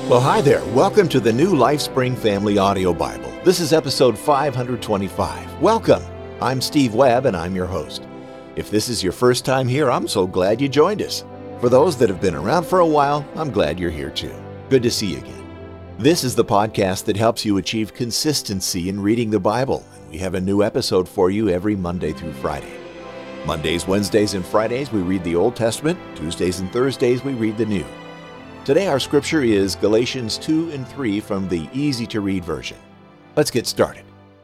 Well, hi there. Welcome to the New LifeSpring Family Audio Bible. This is episode 525. Welcome. I'm Steve Webb, and I'm your host. If this is your first time here, I'm so glad you joined us. For those that have been around for a while, I'm glad you're here too. Good to see you again. This is the podcast that helps you achieve consistency in reading the Bible. We have a new episode for you every Monday through Friday. Mondays, Wednesdays, and Fridays, we read the Old Testament. Tuesdays and Thursdays, we read the New. Today our scripture is Galatians 2 and 3 from the easy-to-read version. Let's get started.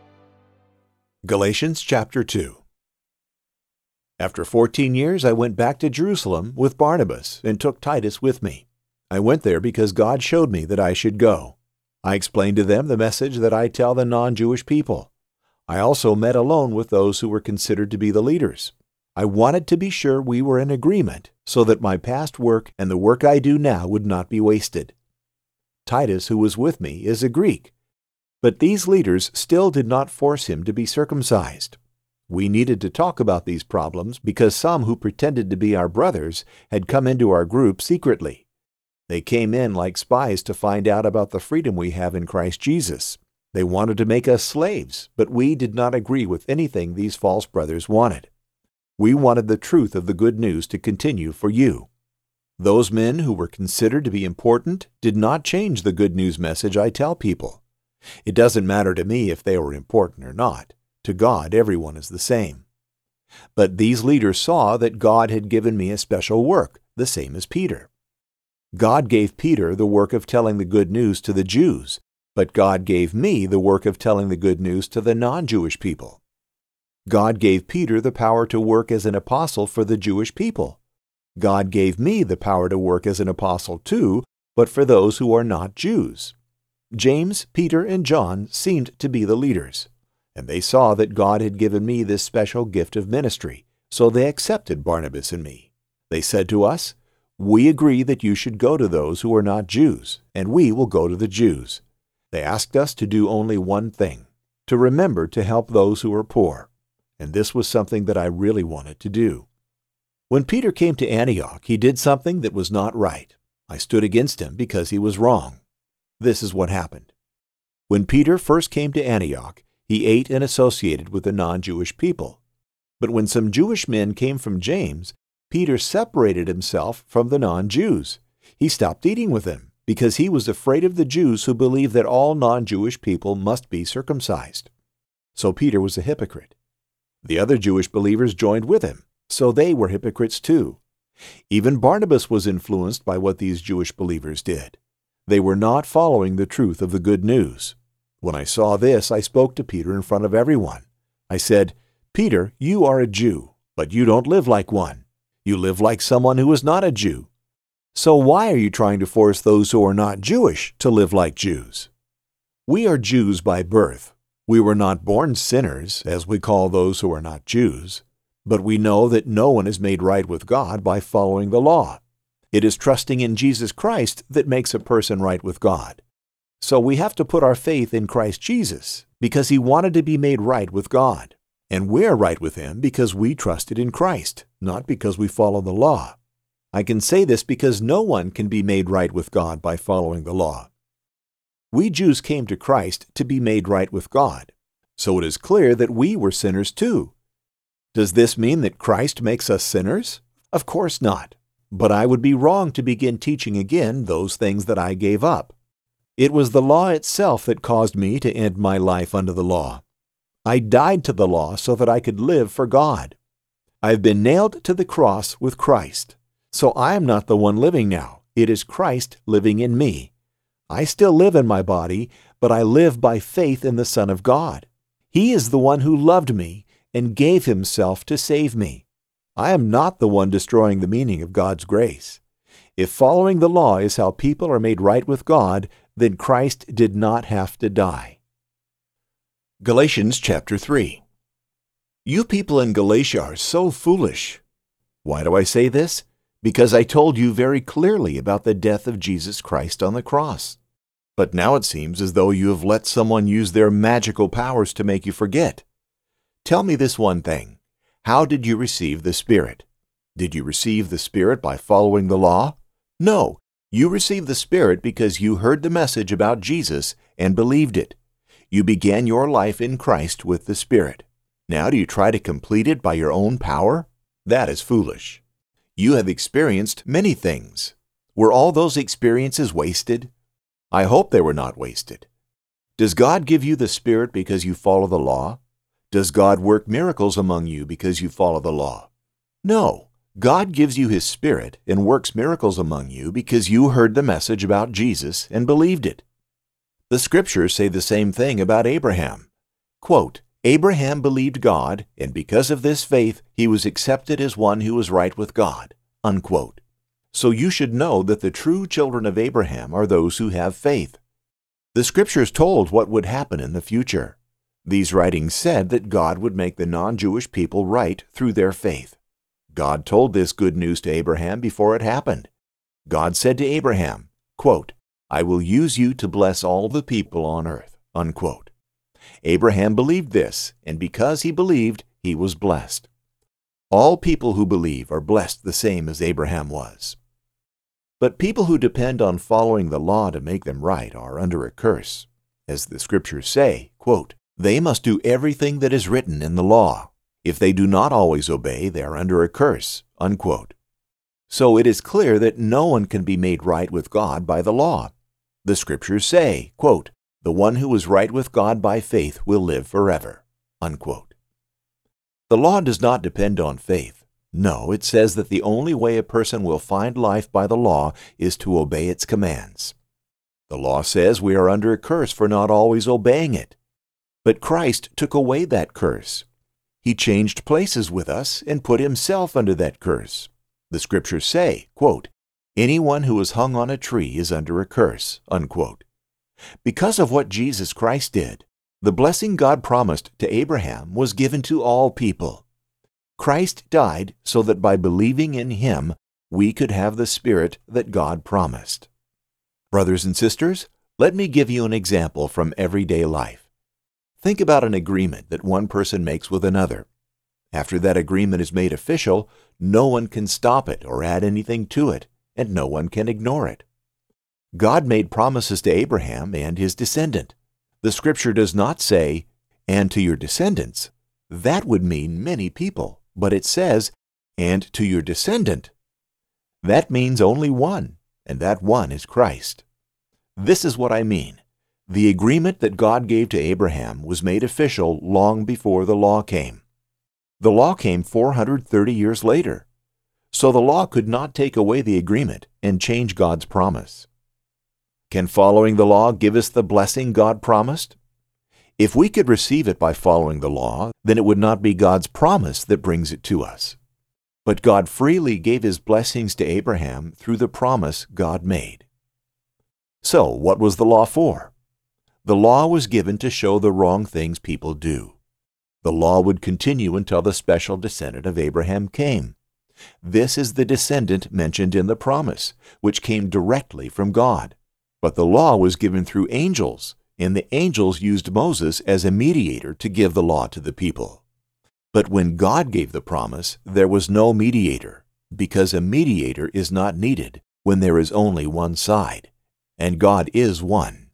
Galatians chapter 2. After 14 years, I went back to Jerusalem with Barnabas and took Titus with me. I went there because God showed me that I should go. I explained to them the message that I tell the non-Jewish people. I also met alone with those who were considered to be the leaders. I wanted to be sure we were in agreement so that my past work and the work I do now would not be wasted. Titus, who was with me, is a Greek, but these leaders still did not force him to be circumcised. We needed to talk about these problems because some who pretended to be our brothers had come into our group secretly. They came in like spies to find out about the freedom we have in Christ Jesus. They wanted to make us slaves, but we did not agree with anything these false brothers wanted. We wanted the truth of the good news to continue for you. Those men who were considered to be important did not change the good news message I tell people. It doesn't matter to me if they were important or not. To God, everyone is the same. But these leaders saw that God had given me a special work, the same as Peter. God gave Peter the work of telling the good news to the Jews, but God gave me the work of telling the good news to the non-Jewish people. God gave Peter the power to work as an apostle for the Jewish people. God gave me the power to work as an apostle too, but for those who are not Jews. James, Peter, and John seemed to be the leaders, and they saw that God had given me this special gift of ministry, so they accepted Barnabas and me. They said to us, "We agree that you should go to those who are not Jews, and we will go to the Jews." They asked us to do only one thing, to remember to help those who are poor. And this was something that I really wanted to do. When Peter came to Antioch, he did something that was not right. I stood against him because he was wrong. This is what happened. When Peter first came to Antioch, he ate and associated with the non-Jewish people. But when some Jewish men came from James, Peter separated himself from the non-Jews. He stopped eating with them because he was afraid of the Jews who believed that all non-Jewish people must be circumcised. So Peter was a hypocrite. The other Jewish believers joined with him, so they were hypocrites too. Even Barnabas was influenced by what these Jewish believers did. They were not following the truth of the good news. When I saw this, I spoke to Peter in front of everyone. I said, "Peter, you are a Jew, but you don't live like one. You live like someone who is not a Jew. So why are you trying to force those who are not Jewish to live like Jews? We are Jews by birth. We were not born sinners, as we call those who are not Jews, but we know that no one is made right with God by following the law. It is trusting in Jesus Christ that makes a person right with God. So we have to put our faith in Christ Jesus because he wanted to be made right with God. And we're right with him because we trusted in Christ, not because we follow the law. I can say this because no one can be made right with God by following the law. We Jews came to Christ to be made right with God, so it is clear that we were sinners too. Does this mean that Christ makes us sinners? Of course not, but I would be wrong to begin teaching again those things that I gave up. It was the law itself that caused me to end my life under the law. I died to the law so that I could live for God. I've been nailed to the cross with Christ, so I am not the one living now. It is Christ living in me. I still live in my body, but I live by faith in the Son of God. He is the one who loved me and gave himself to save me. I am not the one destroying the meaning of God's grace. If following the law is how people are made right with God, then Christ did not have to die. Galatians chapter 3. You people in Galatia are so foolish. Why do I say this? Because I told you very clearly about the death of Jesus Christ on the cross. But now it seems as though you have let someone use their magical powers to make you forget. Tell me this one thing. How did you receive the Spirit? Did you receive the Spirit by following the law? No, You received the Spirit because you heard the message about Jesus and believed it. You began your life in Christ with the Spirit. Now do you try to complete it by your own power? That is foolish. You have experienced many things. Were all those experiences wasted? I hope they were not wasted. Does God give you the Spirit because you follow the law? Does God work miracles among you because you follow the law? No. God gives you His Spirit and works miracles among you because you heard the message about Jesus and believed it. The Scriptures say the same thing about Abraham. Quote, Abraham believed God, and because of this faith he was accepted as one who was right with God. Unquote. So you should know that the true children of Abraham are those who have faith. The Scriptures told what would happen in the future. These writings said that God would make the non-Jewish people right through their faith. God told this good news to Abraham before it happened. God said to Abraham, quote, I will use you to bless all the people on earth. Unquote. Abraham believed this, and because he believed, he was blessed. All people who believe are blessed the same as Abraham was. But people who depend on following the law to make them right are under a curse. As the Scriptures say, quote, they must do everything that is written in the law. If they do not always obey, they are under a curse. Unquote. So it is clear that no one can be made right with God by the law. The Scriptures say, quote, the one who is right with God by faith will live forever. Unquote. The law does not depend on faith. No, it says that the only way a person will find life by the law is to obey its commands. The law says we are under a curse for not always obeying it. But Christ took away that curse. He changed places with us and put Himself under that curse. The Scriptures say, quote, anyone who is hung on a tree is under a curse. Unquote. Because of what Jesus Christ did, the blessing God promised to Abraham was given to all people. Christ died so that by believing in Him, we could have the Spirit that God promised. Brothers and sisters, let me give you an example from everyday life. Think about an agreement that one person makes with another. After that agreement is made official, no one can stop it or add anything to it, and no one can ignore it. God made promises to Abraham and his descendant. The Scripture does not say, and to your descendants. That would mean many people, but it says, and to your descendant. That means only one, and that one is Christ. This is what I mean. The agreement that God gave to Abraham was made official long before the law came. The law came 430 years later. So the law could not take away the agreement and change God's promise. Can following the law give us the blessing God promised? If we could receive it by following the law, then it would not be God's promise that brings it to us. But God freely gave His blessings to Abraham through the promise God made. So, what was the law for? The law was given to show the wrong things people do. The law would continue until the special descendant of Abraham came. This is the descendant mentioned in the promise, which came directly from God. But the law was given through angels, and the angels used Moses as a mediator to give the law to the people. But when God gave the promise, there was no mediator, because a mediator is not needed when there is only one side, and God is one.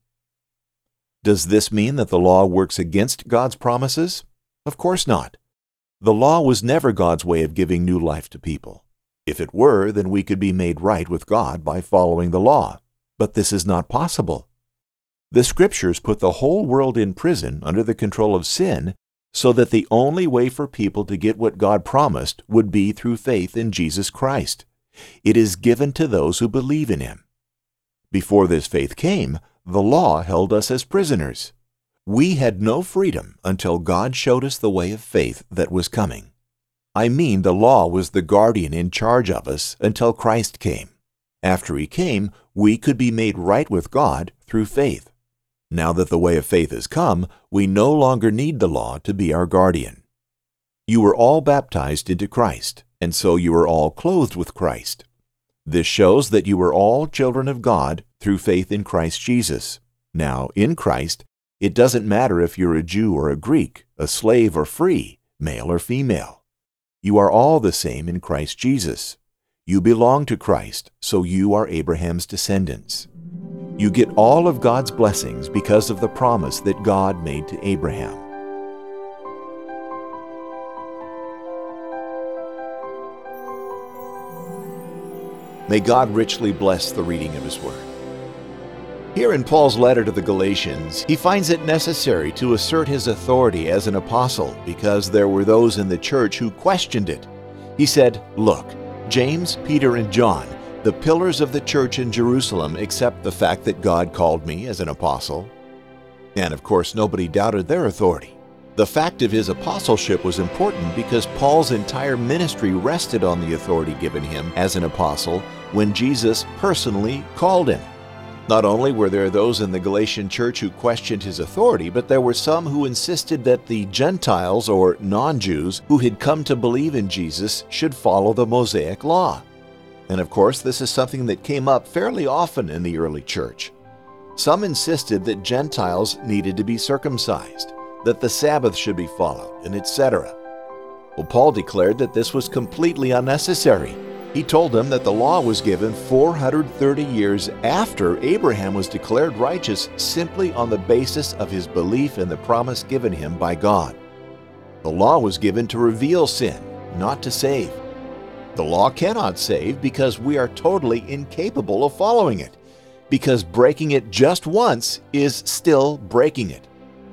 Does this mean that the law works against God's promises? Of course not. The law was never God's way of giving new life to people. If it were, then we could be made right with God by following the law. But this is not possible. The Scriptures put the whole world in prison under the control of sin so that the only way for people to get what God promised would be through faith in Jesus Christ. It is given to those who believe in Him. Before this faith came, the law held us as prisoners. We had no freedom until God showed us the way of faith that was coming. I mean, the law was the guardian in charge of us until Christ came. After He came, we could be made right with God through faith. Now that the way of faith has come, we no longer need the law to be our guardian. You were all baptized into Christ, and so you are all clothed with Christ. This shows that you are all children of God through faith in Christ Jesus. Now, in Christ, it doesn't matter if you're a Jew or a Greek, a slave or free, male or female. You are all the same in Christ Jesus. You belong to Christ, so you are Abraham's descendants. You get all of God's blessings because of the promise that God made to Abraham. May God richly bless the reading of His Word. Here in Paul's letter to the Galatians, he finds it necessary to assert his authority as an apostle because there were those in the church who questioned it. He said, "Look, James, Peter, and John, the pillars of the church in Jerusalem, accept the fact that God called me as an apostle." And of course, nobody doubted their authority. The fact of his apostleship was important because Paul's entire ministry rested on the authority given him as an apostle when Jesus personally called him. Not only were there those in the Galatian church who questioned his authority, but there were some who insisted that the Gentiles or non-Jews who had come to believe in Jesus should follow the Mosaic law. And of course, this is something that came up fairly often in the early church. Some insisted that Gentiles needed to be circumcised, that the Sabbath should be followed, and etc. Well, Paul declared that this was completely unnecessary. He told them that the law was given 430 years after Abraham was declared righteous simply on the basis of his belief in the promise given him by God. The law was given to reveal sin, not to save. The law cannot save because we are totally incapable of following it, because breaking it just once is still breaking it.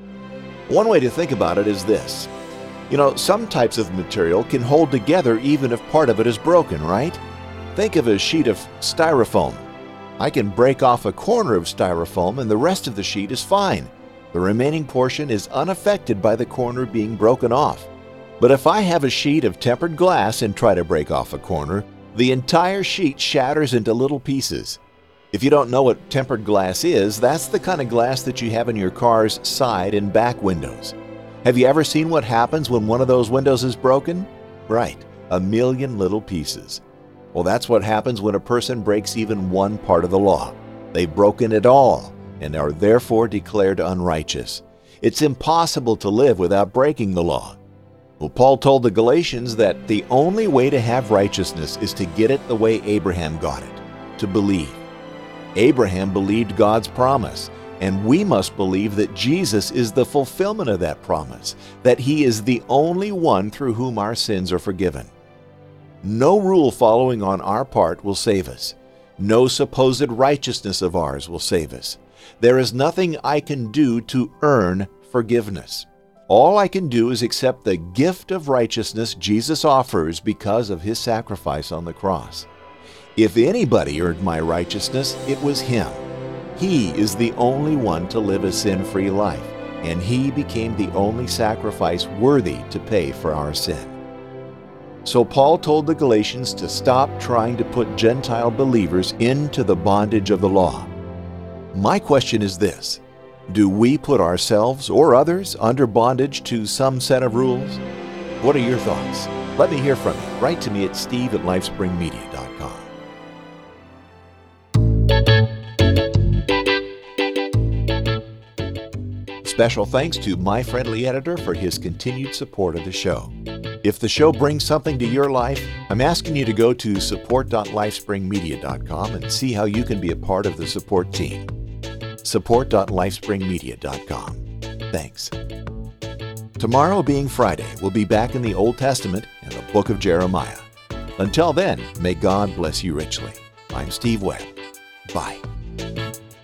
One way to think about it is this. Some types of material can hold together even if part of it is broken, right? Think of a sheet of styrofoam. I can break off a corner of styrofoam and the rest of the sheet is fine. The remaining portion is unaffected by the corner being broken off. But if I have a sheet of tempered glass and try to break off a corner, the entire sheet shatters into little pieces. If you don't know what tempered glass is, that's the kind of glass that you have in your car's side and back windows. Have you ever seen what happens when one of those windows is broken? Right, 1,000,000 little pieces. Well, that's what happens when a person breaks even one part of the law. They've broken it all and are therefore declared unrighteous. It's impossible to live without breaking the law. Well, Paul told the Galatians that the only way to have righteousness is to get it the way Abraham got it, to believe. Abraham believed God's promise, and we must believe that Jesus is the fulfillment of that promise, that He is the only one through whom our sins are forgiven. No rule following on our part will save us. No supposed righteousness of ours will save us. There is nothing I can do to earn forgiveness. All I can do is accept the gift of righteousness Jesus offers because of His sacrifice on the cross. If anybody earned my righteousness, it was Him. He is the only one to live a sin-free life, and He became the only sacrifice worthy to pay for our sin. So Paul told the Galatians to stop trying to put Gentile believers into the bondage of the law. My question is this: do we put ourselves or others under bondage to some set of rules? What are your thoughts? Let me hear from you. Write to me at steve@lifespringmedia.com. Special thanks to my friendly editor for his continued support of the show. If the show brings something to your life, I'm asking you to go to support.lifespringmedia.com and see how you can be a part of the support team. support.lifespringmedia.com. Thanks. Tomorrow, being Friday, we'll be back in the Old Testament and the book of Jeremiah. Until then, may God bless you richly. I'm Steve Webb. Bye.